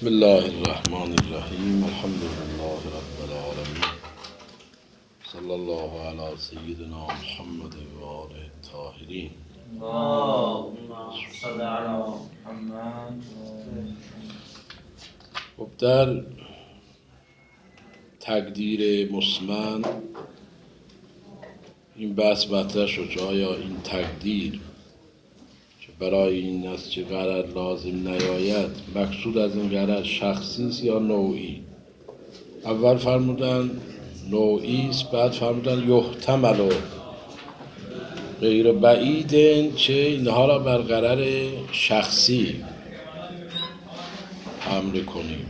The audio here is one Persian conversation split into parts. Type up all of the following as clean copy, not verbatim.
بسم الله الرحمن الرحیم الحمد لله رب العالمین صلی الله علی سیدنا محمد و آله الطاهرین. اللهم صل علی محمد. خب در تقدیر مسمن این بحث مطرح شد که آیا این تقدیر که برای این است که غرض لازم نیاید مقصود از این غرض شخصی است یا نوعی؟ اول فرمودن نوعی است، بعد فرمودن یحتمل و غیر بعید که اینها را بر غرض شخصی حمل کنیم.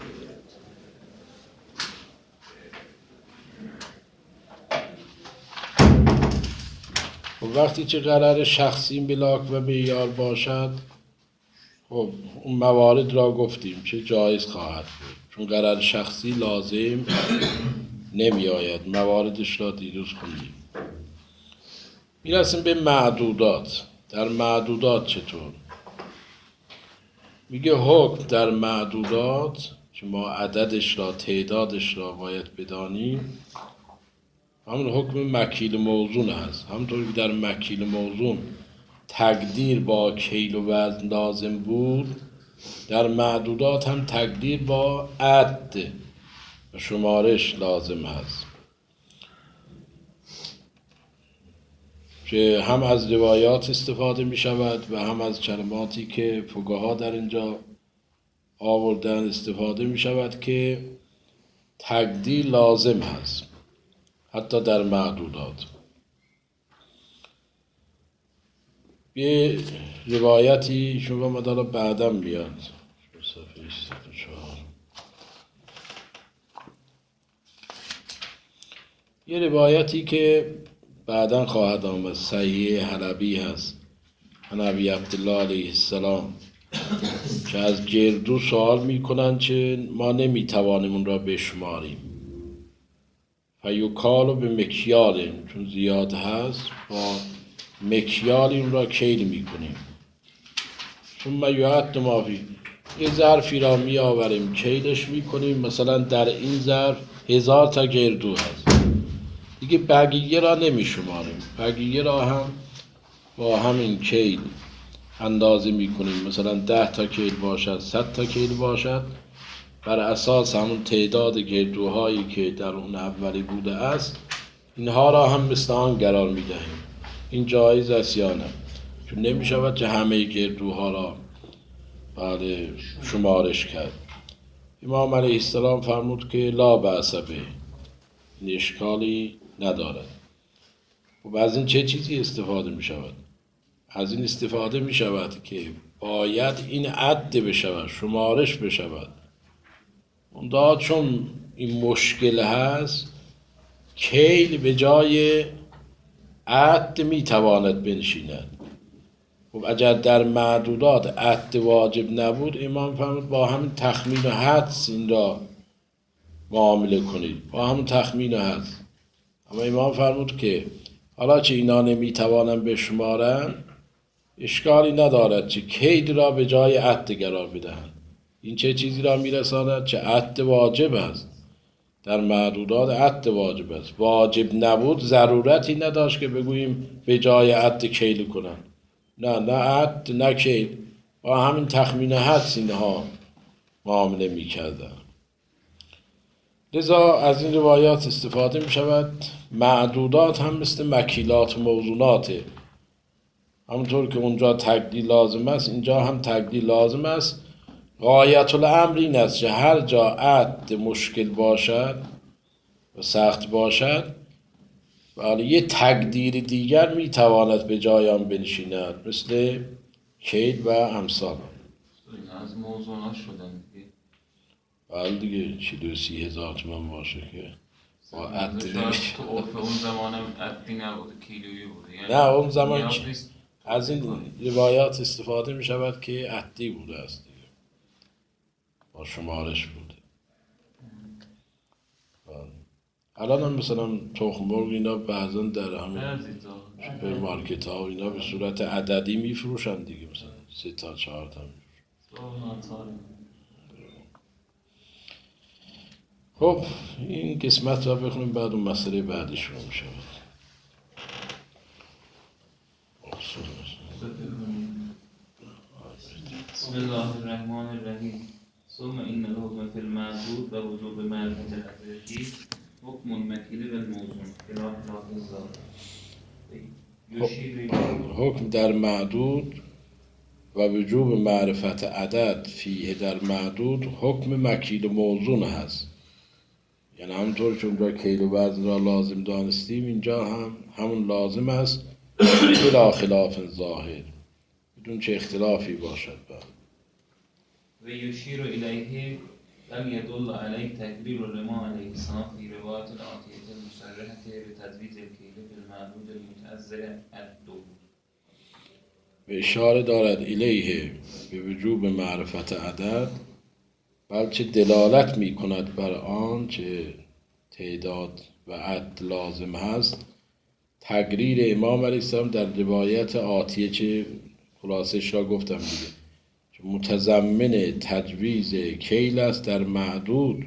وقتی که قرار شخصی بلاک و معیار باشد، خب اون موارد را گفتیم که جایز خواهد بود، چون قرار شخصی لازم نمی آید. مواردش را دیروز خوندیم. میرسیم به معدودات. در معدودات چطور؟ میگه حکم در معدودات که ما عددش را تعدادش را باید بدانیم، همون حکم مکیل موزون هست. همونطور که در مکیل موزون تقدیر با کیل و وزن لازم بود، در معدودات هم تقدیر با عد و شمارش لازم هست، که هم از روایات استفاده می شود و هم از کلماتی که فقها در اینجا آوردن استفاده می شود که تقدیر لازم هست حتی در معدودات. یه روایتی شما مدارا بعدم بیاد صفحه 64. یه روایتی که بعداً خواهد آمد صحیح حلبی هست، نبی عبدالله علیه السلام، که از گردو سوال میکنن که ما نمیتوانیم اون را بشماریم. فیوکالو به مکیال، چون زیاد هست با مکیال این را کیل میکنیم. ثم یعد ما فی، یه ظرفی را می آوریم کیلش میکنیم، مثلا در این ظرف 1000 تا گردو هست، دیگه بقیه را نمیشماریم، بقیه را هم با همین کیل اندازه میکنیم. مثلا 10 تا کیل باشد، 100 تا کیل باشد، بر اساس همون تعداد گردوهایی که در اون اولی بوده است اینها را هم مثل آن قرار میدهیم. این جایز است یا نه؟ چون نمیشود که همه گردوها را شمارش کرد. امام علیه السلام فرمود که لا بأس به، این اشکالی ندارد. و از این چه چیزی استفاده می شود؟ از این استفاده می شود که باید این عد بشود، شمارش بشود. اوندا چون این مشکل هست، کیل به جای عد می تواند بنشیند. خب اگر در معدودات عد واجب نبود، امام فرمود با همین تخمین و حدس این را معامله کنید، با همین تخمین و حدس. اما امام فرمود که حالا چه اینا نمیتوانن بشمارن، اشکالی ندارد که کیل را به جای عد قرار بدهند. این چه چیزی را میرساند؟ چه عد واجب است. در معدودات عد واجب است. واجب نبود ضرورتی نداشت که بگوییم به جای عد کیل کنن. نه عد نه کیل، با همین تخمین حدس اینها معامله میکردن. لذا از این روایات استفاده می شود. معدودات هم مثل مکیلات و موزوناته. همونطور که اونجا تقدیر لازم است، اینجا هم تقدیر لازم است. غایت الامر این است که هر جا عد مشکل باشد و سخت باشد، ولی یه تقدیر دیگر می تواند به جای آن بنشیند، مثل کیل و امثال. از موضوعات شدن دیگه. بله دیگه 30,000 تومان باشه که با عد نمیشه. تو عرف اون زمانم عدی نبوده، کیلویی بوده. یعنی نه اون زمان نیست. از این روایات استفاده می شود که عدی بوده است دیگه، با شمارش بوده. الان هم مثلا تخم مرغ اینا بعضا در همون سوپرمارکت ها و اینا به صورت عددی می فروشن دیگه، مثلا 3 تا 4 تا می فروشن. خب این قسمت را بخونیم، بعد اون مسئله بعدی شروع میشه. بسم الله الرحمن الرحیم. ثم این الحكم في المعدود و وجوب معرفت الأدرجی حکم المکیل و الموزون خلاف الظاهر. حکم در معدود و وجوب معرفت عدد فیه در معدود حکم مکیل و موزون هست. یعنی همونطور که اونجا کیل و وزن را لازم دانستیم، اینجا هم همون لازم است بلا خلاف ظاهر، بدون چه اختلافی باشد. و یشیر الیه لم يدل علیه تکبیر الرما علیه السلام فی روایت الآتیه المصرحة بتجویز الکیل فی المعدود المتعذر الدو. به اشاره دارد الیه به وجوب معرفت عدد، بلکه دلالت می کند بر آن چه تعداد و عد لازم هست تقریر امام علیه السلام در روایت آتیه، چه خلاصش را گفتم دیگه، که متضمن تجویز کیل است در معدود.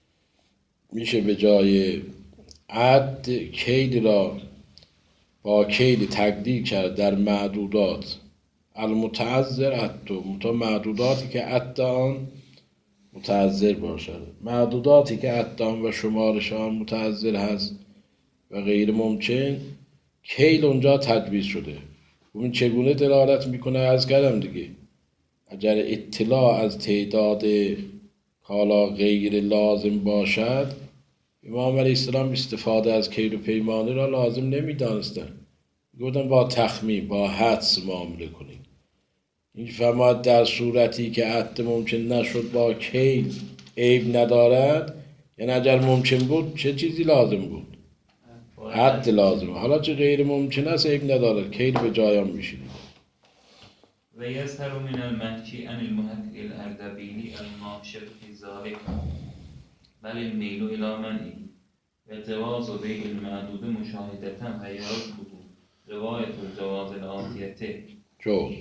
میشه به جای عد کیل را با کیل تقدیر کرد در معدودات المتعذر عدو، تا معدوداتی که عد آن متعذر باشد. معدوداتی که عد آن و شمارش آن متعذر هست و غیر ممکن، کیل اونجا تجویز شده. اون چگونه دلالت میکنه؟ از کردم دیگه، اگر اطلاع از تعداد کالا غیر لازم باشد، امام علیه السلام استفاده از کیل و پیمانه را لازم نمیدانستن، گفتن با تخمین، با حدس معامله کنید. این فرماد در صورتی که عد ممکن نشد با کیل عیب ندارد، یعنی اگر ممکن بود چه چیزی لازم بود؟ عد لازم. حالا چه غیر ممکن است عیب ندارد، کیل به جایان میشید. و یظهر من المحکی عن المحقق الاردبیلی الناشر فی ذلک بل المیل الی منعه و جواز بیع المعدود مشاهدة و یرده روایت الجواز الآتیه جوز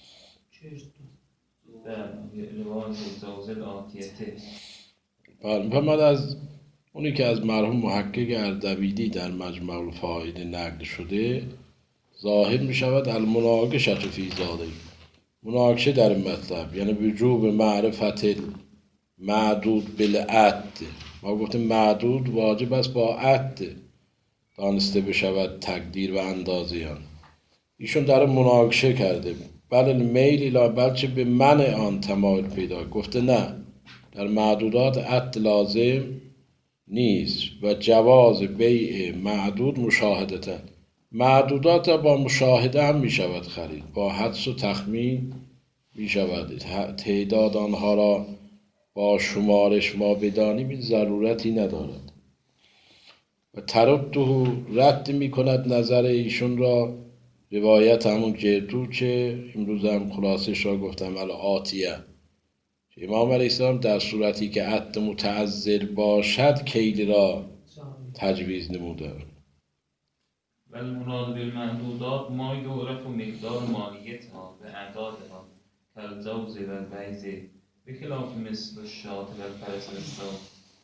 روایت الجواز الآتیه. فرمود از اونی که از مرحوم محقق اردبیلی در مجمع الفوائد نقل شده، ظاهر می شود المناقشه فی ذلک، مناقشه در این مطلب، یعنی وجوب معرفت معدود بالعد. ما گفتیم معدود واجب است با عد دانسته بشود تقدیر و اندازه آن. ایشون در مناقشه کرده، بل المیل الی، بلکه به منع آن تمایل پیدا، گفته نه، در معدودات عد لازم نیست و جواز بیع معدود مشاهدتا، معدودات با مشاهده هم می شود خرید، با حدس و تخمین می شود. تعداد آنها را با شمارش ما بدانیم ضرورتی ندارد. و ترده رد می کند نظر ایشون را روایت همون جردو که امروز هم خلاصش را گفتم الآتیه، امام علیه السلام در صورتی که عد متعذر باشد کیل را تجویز نموده. و المراد بالمعدودات ما یعرف مقدار مالیتها و اعدادها کالجوز و البیض بخلاف مثل الشاة و الفرس و الثور.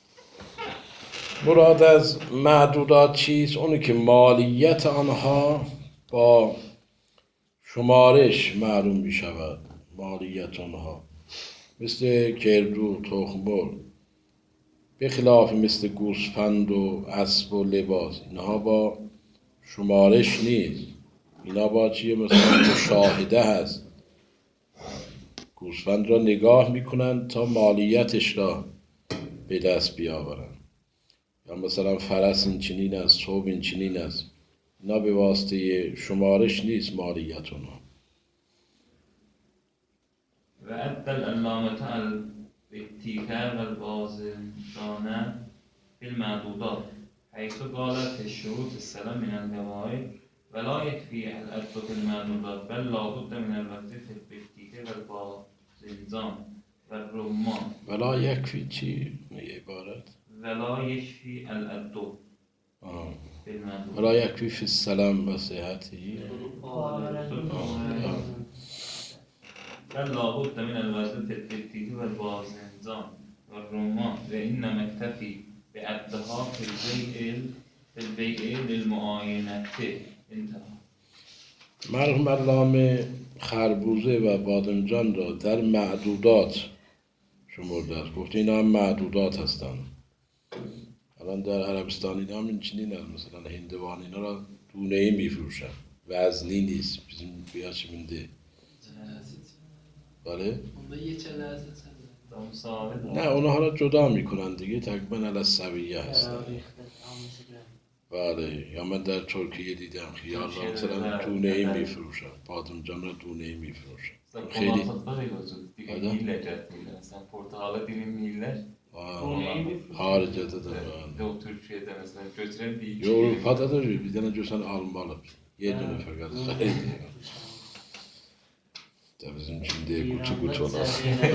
مراد از معدودات چیست؟ اونی که مالیت آنها با شمارش معلوم می شود. مالیت آنها مثل گردو، تخم‌مرغ، به خلاف مثل گوسفند و اسب و لباس، اینها با شمارش نیست. اینا با چیه؟ مثلا مشاهده هست. گوسفند را نگاه میکنن تا مالیتش را به دست بیاورن. یا مثلا فرس این چنین است، ثوب این چنین است. اینا به واسطه شمارش نیست مالیت اونها. و ادى العلامة الاتیکه و البازرگانه فی المعدودات حیث قال في الشروط السلام من الجواهر ولا يكفي العد في المعدودات بل لا بد من الوقت في الاتیکه و البازرگان و الرمان. ولا یکفی چی؟ عبارت ولا يكفي العد في المعدودات ولا یکفی فی السلام و صحتی بل لابد من الوزن في التكتيك والبازنزان والرمان وإنما اكتفي بعدها فی البیع للمعاینه انتها. مرحوم علامه خربوزه و بادمجان را در معدودات شمرده است. گفته اینا هم معدودات هستند. الان در عربستان اینا هم این چنین مثلا هندوان اینا را دونه ای میفروشن، وزنی نیست. bizim biraz şimdi بله؟ نه اونها را جدا میکنن دیگه، تقریبا علی سویه هستن. بله، یا من در ترکیه دیدم خیار را مثلا دونه ای میفروشن، بادمجان را دونه ای میفروشن. خیلی مثلا portakalı dilimleyirler. Haricədə də var. Yox, Türkiyədə məsələn götürən bir iki. Avropada da bir dənə görsən almalı. Yedinə fəqət xərid. Da bizim şimdi qutu olar.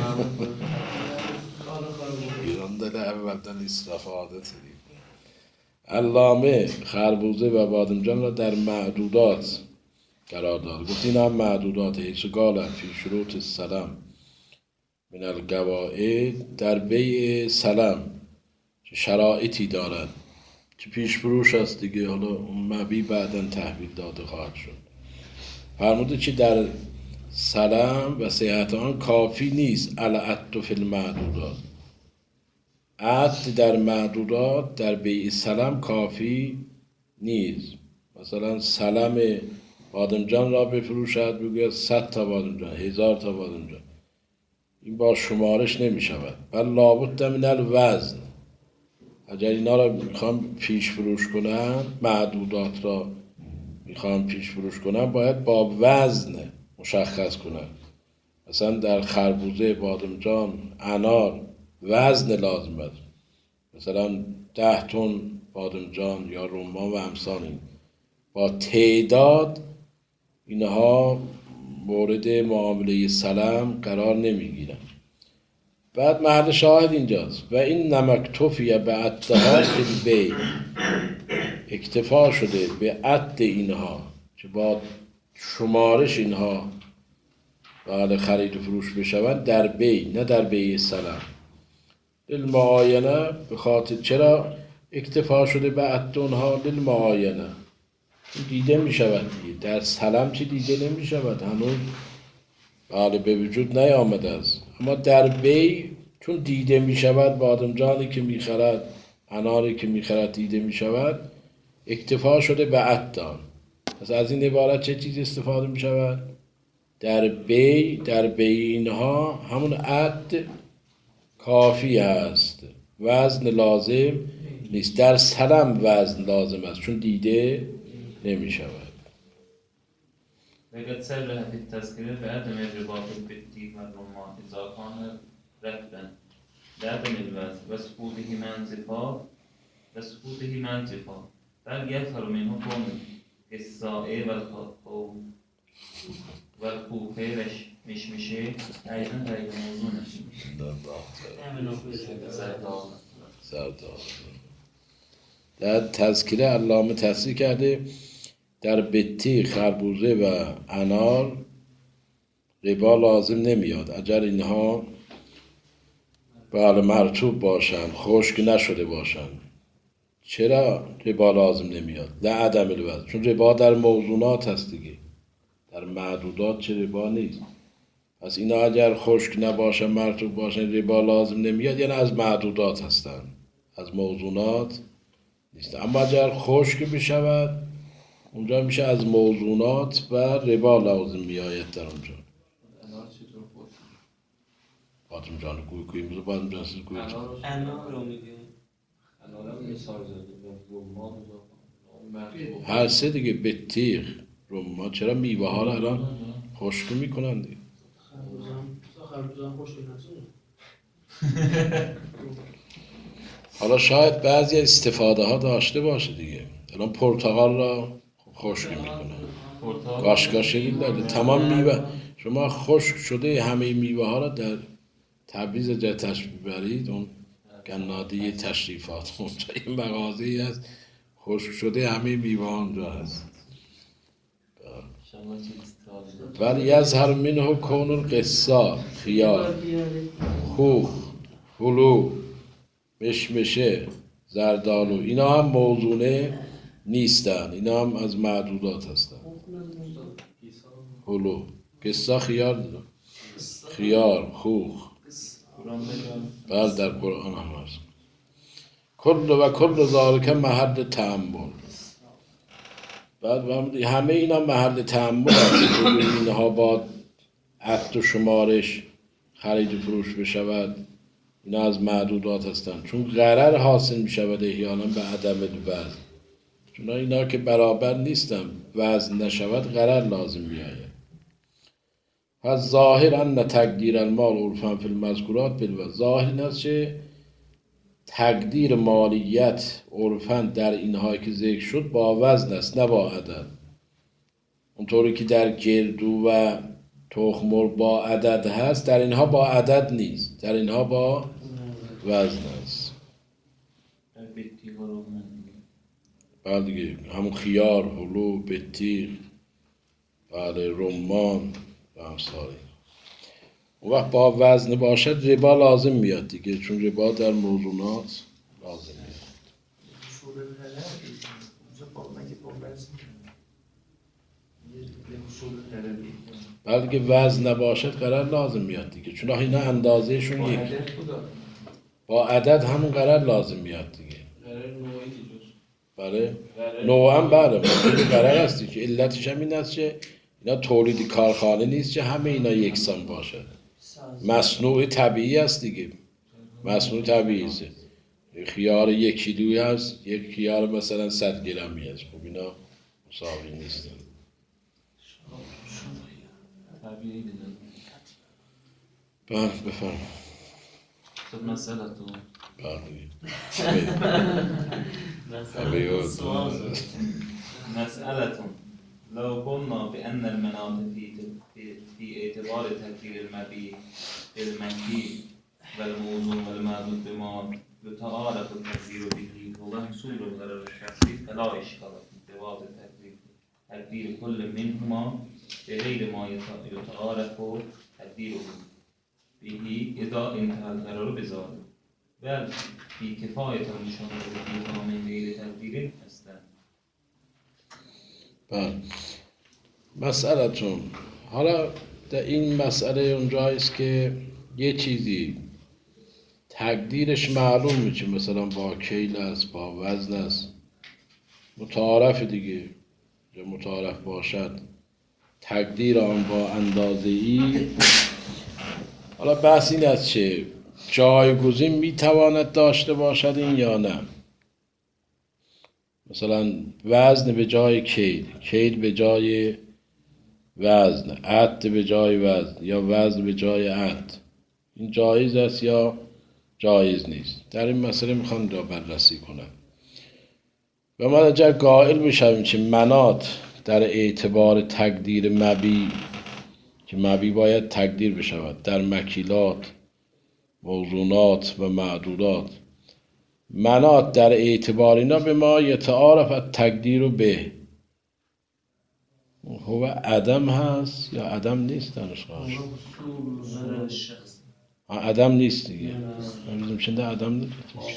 İranda da əvvəldən israf adət edib. علامه خربوزه و بادمجان را در معدودات قرار داد. گفت این هم معدودات حیث قال فی شروط السلم من القواعد، در بیع سلم که شرایطی دارد که پیش فروش است دیگه، حالا اون مبی بعداً تحویل داده خواهد شد. فرموده که در سلم و صحت آن کافی نیست العد فی المعدودات، عد در معدودات در بیع سلم کافی نیست. مثلا سلم بادمجان را بفروشد، بگوید 100 تا بادمجان، 1000 تا بادمجان، این با شمارش نمی شود. بل لابد من الوزن، اگر اینا را میخوام پیش فروش کنن، معدودات را میخوام پیش فروش کنن، باید با وزن مشخص کنن. مثلا در خربوزه، بادمجان، انار وزن لازم است. مثلا 10 تن بادمجان یا رمان و امثال این با تعداد اینها مورد معامله سلم قرار نمیگیرن. بعد محل شاهد اینجاست و این نمکتفیه به عدها فی البیع، اکتفا شده به عد اینها که با شمارش اینها بعد خرید و فروش بشوند در بیع، نه در بیع سلم. للمعاینه، به خاطر چرا اکتفا شده به عد اونها؟ للمعاینه، دیده می شود دیگه. در سلم چی دیده نمی شود، هنوز بله به وجود نیامده است. اما در بیع چون دیده می شود، بادمجانی که می خرد، اناری که می خرد دیده می شود، اکتفا شده به عدان. پس از این عبارت چه چیز استفاده می شود؟ در بیع اینها همون عد کافی است، وزن لازم نیست. در سلم وزن لازم است چون دیده نمی شود. وقد صرح في التذكرة بعدم الرباط بالتيك والرمان إذا كان ركبا لعدم الوزن وسقوطه منطقا بل يظهر منه كون السائع والخوفه مشمشه أيضا غير موزون. در تذکره علامه تصریح کرده در بتی، خربوزه و انار ربا لازم نمیاد اگر اینها مرطوب باشن، خشک نشده باشن. چرا ربا لازم نمیاد؟ لعدم الوزن، چون ربا در موزونات هست دیگه، در معدودات چه ربا نیست. پس اینا اگر خشک نباشن، مرطوب باشن، ربا لازم نمیاد، یعنی از معدودات هستن، از موزونات نیست. اما اگر خشک بشود اونجا میشه از موزونات و ربا لازم میآید در اونجا. بادمجان گوی بادمجان سیز گوی انار رو میگیم. هر سه دیگه، بطیخ، رمان. چرا میوه ها رو الان خشک میکنن دیگه؟ حالا شاید بعضی استفاده ها داشته باشه دیگه. الان پرتقال را خشک میکنن، گاشگاشی داره، تمام میوه. شما خشک شده همه میوه ها را در تبریز اگر تشریف برید، اون گنادی تشریفات اونجا این مغازه‌ای هست خشک شده همه میوه ها اونجا هست. ولی یظهر منه کون القصا، خیار، خوخ، هلو، مشمشه، زردالو، اینا هم موزونه نیستن، اینا هم از معدودات هستن. هلو، قصه خیار داره. خیار، خوخ، بله در قرآن هم هست. کل ذالک محل تأمل. بعد همه اینا محل تأمل هست. اینها با عد و شمارش خرید و فروش بشود، اینا از معدودات هستند، چون غرر حاصل می شود احیانا به عدم وزن، چون اینا که برابر نیستن وزن نشود غرر لازم می آید. پس ظاهر ان تقدیر المال عرفا فی المذکورات بالوزن، ظاهر این است که تقدیر مالیت عرفا در اینهایی که ذکر شد با وزن است نه با عدد، اونطوری که در گردو و تخم مرغ با عدد هست، در اینها با عدد نیست، در اینها با وزن است. بعد دیگه همون خیار، هلو، بطیخ، بله رمان و امثال. اون وقت با وزن باشد ربا لازم میاد دیگه، چون ربا در موضوعات لازم میاد. بله دیگه وزن نباشد قرار لازم میاد دیگه، چون اینا اندازهشون یک، با عدد همون قرار لازم میاد دیگه. بله نوعا بله ممکنه قرار هستی که علتش هم این است که اینا تولید کارخانه نیست که همه اینا یکسان باشد، مصنوع طبیعی است دیگه، مصنوع طبیعی است. خیار 1 کیلویی هست، یک خیار مثلا 100 گرمی هست، خب اینا مساوی نیستن. بله بفرم. مسئله تو مسألة لو قلنا بأن المناط في اعتبار تقدير المبيع بالمكي والموزون والمعدود بما يتعارف التقدير به هو حصول الغرر الشخصي فلا إشكال في جواز تقدير كل منهما بغير ما يتعارف تقديره به إذا انتهى الغرر بذلك، بل في كفاية المشاهده فيها من غیر تقدیر هستند. بله مسئلتون، حالا در این مسئله اونجاییست که یه چیزی تقدیرش معلوم میشه، مثلا با کیل است، با وزن است، متعارف دیگه، یا متعارف باشد تقدیر آن با اندازه ای. حالا بحث این است که جایگزین میتواند داشته باشد این یا نه، مثلا وزن به جای کیل، کیل به جای وزن، عد به جای وزن، یا وزن به جای عد، این جایز است یا جایز نیست. در این مسئله میخوام را بررسی کنم. و ما اگر قائل بشویم که مناط در اعتبار تقدیر مبیع، که مبیع باید تقدیر بشود در مکیلات، موزونات و معدودات، مناط در اعتبار اینا به ما یتعارف التقدیر به هو عدم هست یا عدم نیست درش خواهش عدم نیست دیگه، امروزم چنده عدم نیست.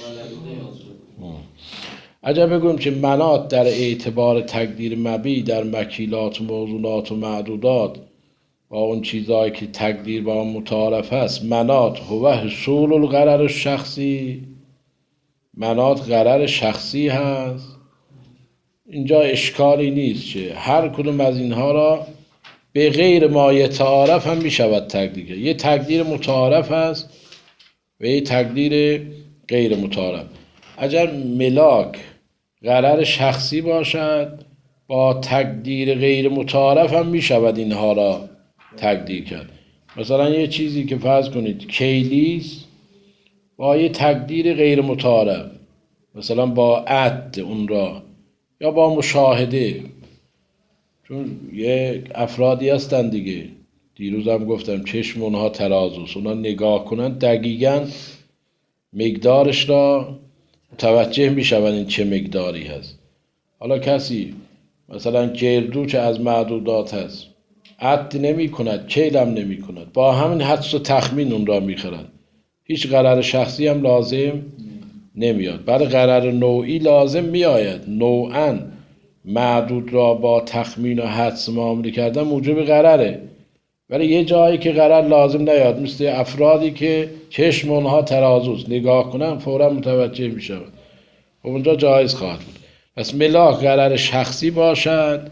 اگر بگویم که مناط در اعتبار تقدیر مبیع در مکیلات، موزونات و معدودات با اون چیزهایی که تقدیر با اون متعارف هست، مناط هو حصول الغرر الشخصی، مناط غرر شخصی هست، اینجا اشکالی نیست که هر کدوم از اینها را به غیر ما یتعارف هم میشود تقدیر. یه تقدیر متعارف هست و یه تقدیر غیر متعارف. اگر ملاک غرر شخصی باشد با تقدیر غیر متعارف هم میشود اینها را تقدیر کرد. مثلا یه چیزی که فرض کنید کیلیست با یه تقدیر غیر متعارف، مثلا با عد اون را یا با مشاهده، چون یه افرادی هستن دیگه، دیروز هم گفتم چشم اونها ترازوست، اونها نگاه کنن دقیقاً مقدارش را متوجه میشون این چه مقداری هست. حالا کسی مثلا گردو که از معدودات هست عد نمی کند، کیل هم نمی کند، با همین حدس و تخمین اون را میخرند، هیچ قرار شخصی هم لازم نمیاد. برای غرر نوعی لازم میآید نوعاً معدود را با تخمین و حدس معامله کردن موجب غرره، ولی یه جایی که غرر لازم نیاد، مثل افرادی که چشم اونها ترازوست، نگاه کنن فورا متوجه میشود، اونجا جایز خواهد بود. پس ملاک غرر شخصی باشد،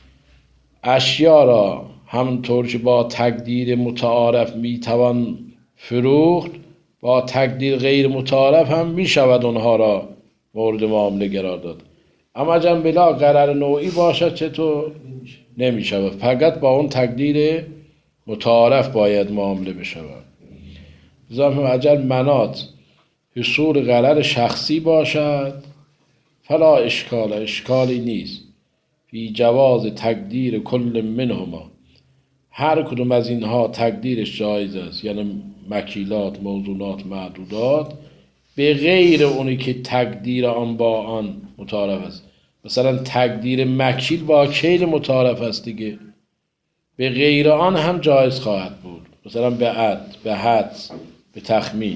اشیا را همونطور که با تقدیر متعارف میتوان فروخت، با تقدیر غیر متعارف هم میشود اونها را مورد معامله قرار داد. اما اگر ملاک غرر نوعی باشد چطور؟ نمیشود، فقط با اون تقدیر متعارف باید معامله بشود. ضمن اگر منات حصول غرر شخصی باشد فلا اشکالی نیست فی جواز تقدیر کل منهما، هر کدوم از اینها تقدیرش جایز است، یعنی مکیلات، موزونات، معدودات، به غیر اونی که تقدیر آن با آن متعارف است. مثلا تقدیر مکیل با کیل متعارف است دیگه، به غیر آن هم جایز خواهد بود، مثلا به عد، به حدس، به تخمین.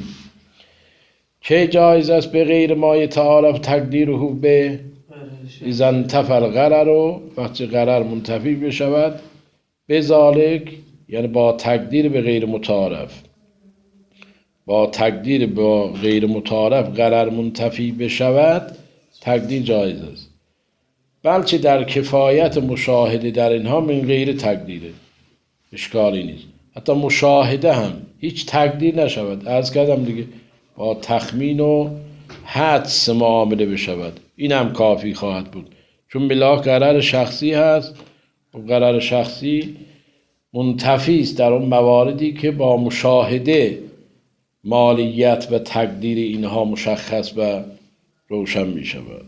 که جایز است به غیر ما یتعارف تقدیره به اذا انتفى الغرر، وقتی غرر منتفی بشود، به ذالک یعنی با تقدیر به غیر متعارف، با تقدیر با غیر متعارف غرر منتفی بشود، تقدیر جایز است. بلکه در کفایت مشاهده در اینها من غیر تقدیره، اشکالی نیست. حتی مشاهده هم هیچ تقدیر نشود، عرض کردم دیگه، با تخمین و حدس معامله بشود، این هم کافی خواهد بود. چون ملاک قرار شخصی هست و قرار شخصی منتفی است در اون مواردی که با مشاهده مالیت و تقدیر اینها مشخص و روشن می شود.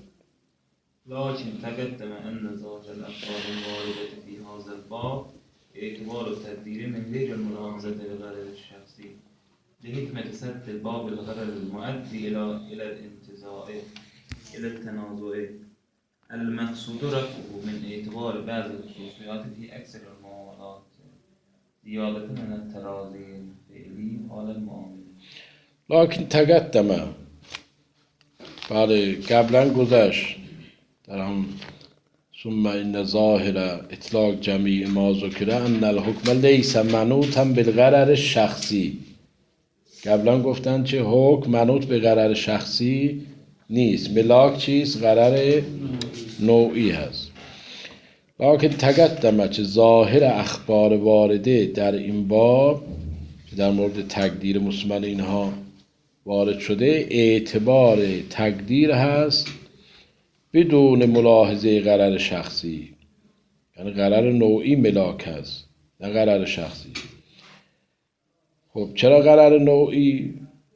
لكن تقدم أن ظاهر الأفراد الواردة في هذا الباب اعتبار التقدير من غير الملاحظة للغرر الشخصي لحكمة سد الباب الغرر المؤدي إلى الانتزاع إلى التنازع المقصود رفعه من اعتبار بعض الخصوصيات في أكثر المعاملات زيادة من التراضي الفعلي على المعاملة. لكن تقدم، بله قبلا گذشت در هم ثم ان ظاهر اطلاق جمیع ما ذکر ان الحکم لیس منوطا بالغرر شخصی. قبلا گفتن چه حکم منوط به غرر شخصی نیست، ملاک چیست؟ غرر نوعی هست. لکن تقدمه چه ظاهر اخبار وارده در این باب در مورد تقدیر مسمن اینها وارد شده، اعتبار تقدیر هست بدون ملاحظه غرر شخصی، یعنی غرر نوعی ملاک هست نه غرر شخصی. خب چرا غرر نوعی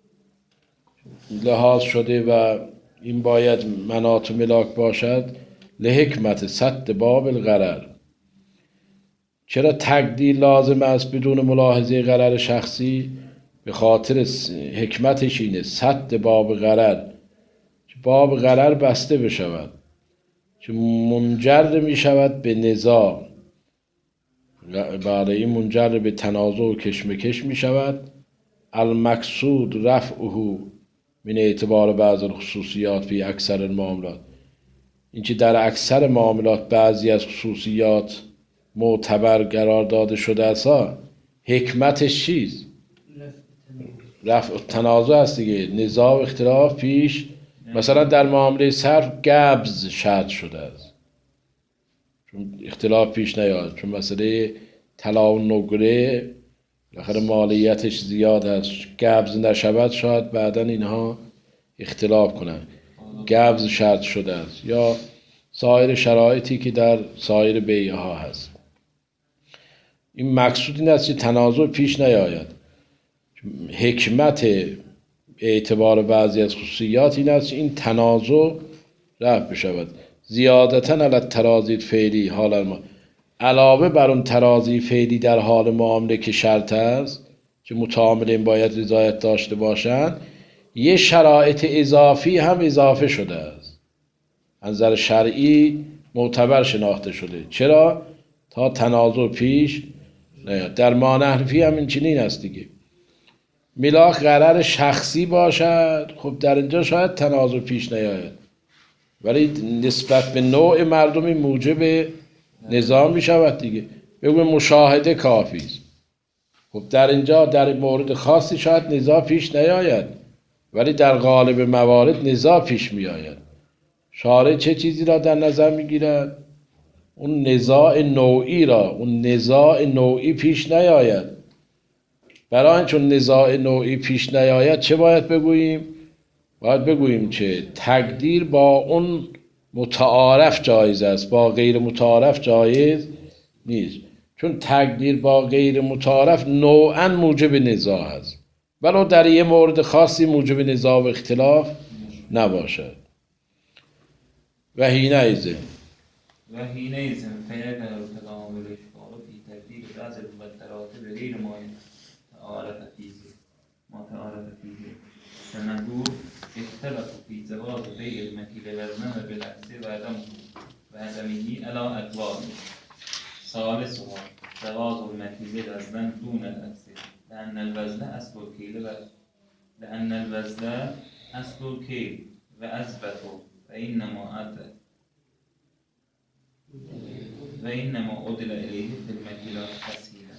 لحاظ شده و این باید مناط ملاک باشد؟ لحکمت سد باب الغرر. چرا تقدیر لازم است بدون ملاحظه غرر شخصی؟ به خاطر حکمتش اینه سد باب غرر، باب غرر بسته بشود، که منجر می شود به نزاع، برای این منجر به تنازع و کشمکش می شود. المقصود رفعه من اعتبار بعض الخصوصیات فی اکثر المعاملات، این که در اکثر معاملات بعضی از خصوصیات معتبر قرار داده شده است، حکمتش چیست؟ رفع تنازع است دیگه، نزاع و اختلاف پیش. مثلا در معامله صرف قبض شرط شده است چون اختلاف پیش نیاد، چون مسئله طلا و نقره بالاخره مالیتش زیاد است، قبض نشود شاید بعدا اینها اختلاف کنن، قبض شرط شده است، یا سایر شرایطی که در سایر بیعه ها هست. این مقصود این است که تنازع پیش نیاید. حکمت اعتبار بعضی از خصوصیات این است این تنازع رفع بشود. زیادتاً علی التراضی فعلی حال ما، علاوه بر اون تراضی فعلی در حال معامله که شرط است که متعاملین باید رضایت داشته باشند، یه شرایط اضافی هم اضافه شده است، از نظر شرعی معتبر شناخته شده. چرا؟ تا تنازع پیش نیاد. در مانع حنفی هم این چنین است دیگه، ملاک قرار شخصی باشد، خب در اینجا شاید تنازع پیش نیاید، ولی نسبت به نوع مردمی موجب نزاع می شود دیگه. بگویم مشاهده کافی است، خب در اینجا در مورد خاصی شاید نزاع پیش نیاید، ولی در غالب موارد نزاع پیش می آید. شارع چه چیزی را در نظر می گیرد؟ اون نزاع نوعی را، اون نزاع نوعی پیش نیاید. برای این چون نزاع نوعی پیش نیاید چه باید بگوییم؟ باید بگوییم که تقدیر با اون متعارف جایز است، با غیر متعارف جایز نیست. چون تقدیر با غیر متعارف نوعا موجب نزاع است، ولو در یه مورد خاصی موجب نزاع و اختلاف نباشد. و حینئذ وحينئذ فيجعل كلام الإشكال في تقدير بعض المقدرات بغير ما تعارف فيه فنقول اختلفوا في جواز بيع المكيل والنمر بالعكس وعدمه على أقوال. ثالثها جواز المكيل وزنا دون العكس لأن الوزن أصل الكيل وأثبته وإنما عدل إليه في المكيلات تسهيلا.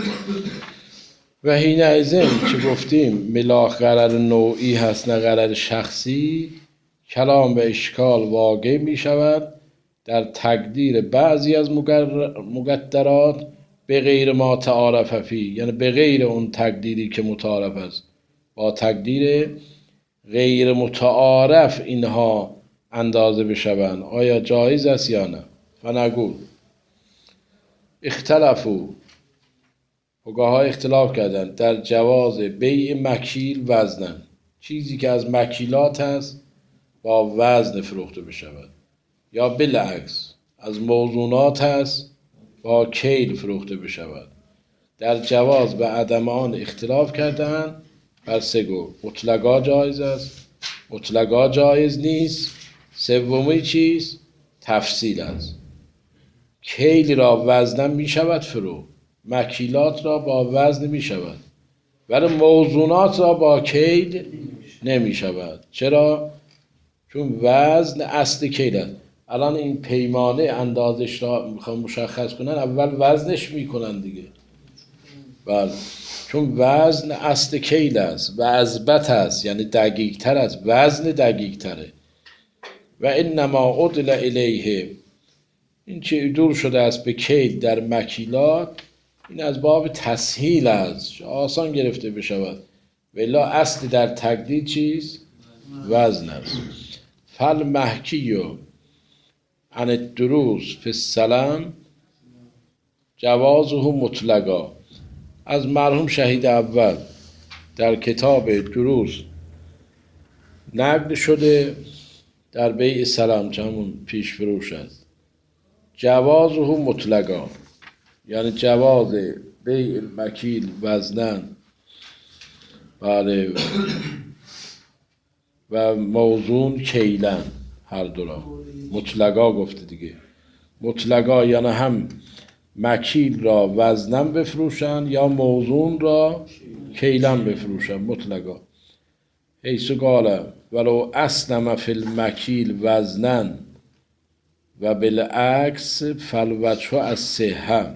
و حینئذ که گفتیم ملاک قرار نوعی هست نه قرار شخصی، کلام به اشکال واقع می شود در تقدیر بعضی از مقدرات به غیر ما تعارف فی، یعنی به غیر اون تقدیری که متعارف است، با تقدیر غیر متعارف اینها اندازه بشوند. آیا جایز است یا نه؟ فنقول اختلفوا، فقها اختلاف کردند در جواز بیع مکیل وزنن، چیزی که از مکیلات هست با وزن فروخته بشود، یا بالعکس از موزونات هست با کیل فروخته بشود. در جواز و عدم آن اختلاف کردند بر سه گروه. مطلقا جایز است، مطلقا جایز نیست، سومی چیز؟ تفصیل است. کیل را وزن می شود فروخت، مکیلات را با وزن می شود، ولی موزونات را با کیل نمی شود. چرا؟ چون وزن اصل کیل است. الان این پیمانه اندازش را میخوام مشخص کنن، اول وزنش میکنن دیگه. بله، چون وزن اصل کیل است و اضبط است، یعنی دقیق تر است، وزن دقیق تره. و انما عدل الیه، این چه دور شده است به کیل در مکیلات، این از باب تسهیل است، آسان گرفته بشود، ولی اصل در تقدیر چیز؟ وزن است. فالمحکی عن الدروس فی السلم جوازه مطلقا. از مرحوم شهید اول در کتاب دروس نقل شده در بیع سلام، چون پیش فروش است، جوازه مطلقا، یعنی جواز بیع مکیل وزنن، بله، و موزون کیلن، هر دو را مطلقا گفته دیگه. مطلقا یعنی هم مکیل را وزنن بفروشن یا موزون را کیلن بفروشن. مطلقا حیث قال ولو اسلم فی المکیل وزنن و بالعکس فالوجه الصحه،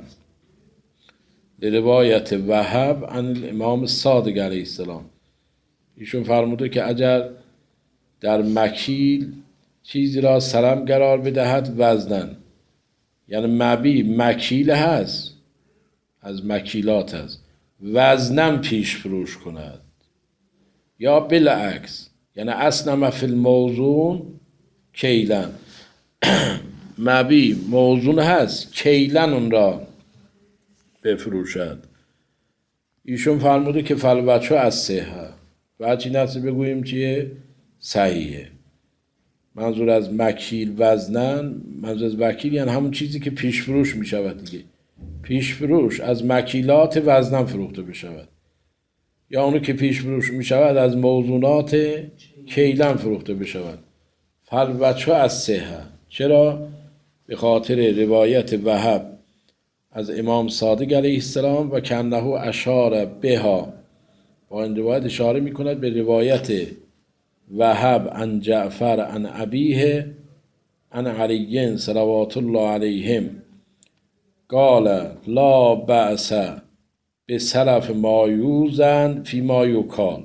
روایت وهب عن الامام صادق علیه السلام. ایشون فرموده که اگر در مکیل چیزی را سلم قرار بدهد وزنن، یعنی مبی مکیل هست، از مکیلات هست، وزنن پیش فروش کند، یا بالعکس یعنی اسلم فی الموزون کیلن، مبی موزون هست کیلن اون را بفروشد. ایشون فرموده که فالوجه از صحه، وجه نفسی بگوییم چیه؟ صحیحه. منظور از مکیل وزنن، منظور از مکیل یعنی همون چیزی که پیش فروش می شود دیگه. پیش فروش از مکیلات وزنن فروخته بشود، یا اونو که پیش فروش می شود از موزونات کیلن فروخته بشود. فالوجه از صحه. چرا؟ به خاطر روایت وهب از امام صادق علیه السلام و کنه اشار بها با این روایت اشاره میکند به روایت وهب عن جعفر عن ابیه عن علی صلوات الله علیهم قال لا بأس به سلف ما یوزن فی ما یکال.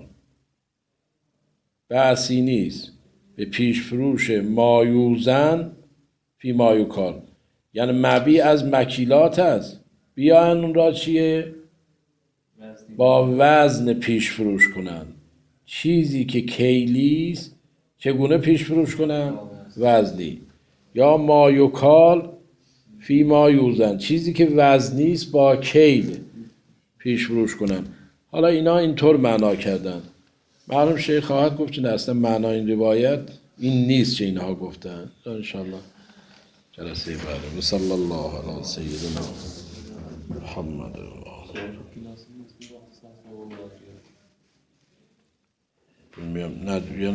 بأسی نیست به پیش فروش ما یوزن فی ما یکال، یعنی مبیع از مکیلات است، بیاین اون را چیه؟ با وزن پیش فروش کنن. چیزی که کیلیست چگونه پیش فروش کنن؟ وزنی. یا ما یکال فی ما یوزن، چیزی که وزنیست با کیل پیش فروش کنن. حالا اینا اینطور معنا کردن. معلوم شیخ خواهد گفت چون اصلا معنای این روایت این نیست که اینها گفتن. انشاءالله جلسه بعد. صلی الله علی سیدنا محمد و آله.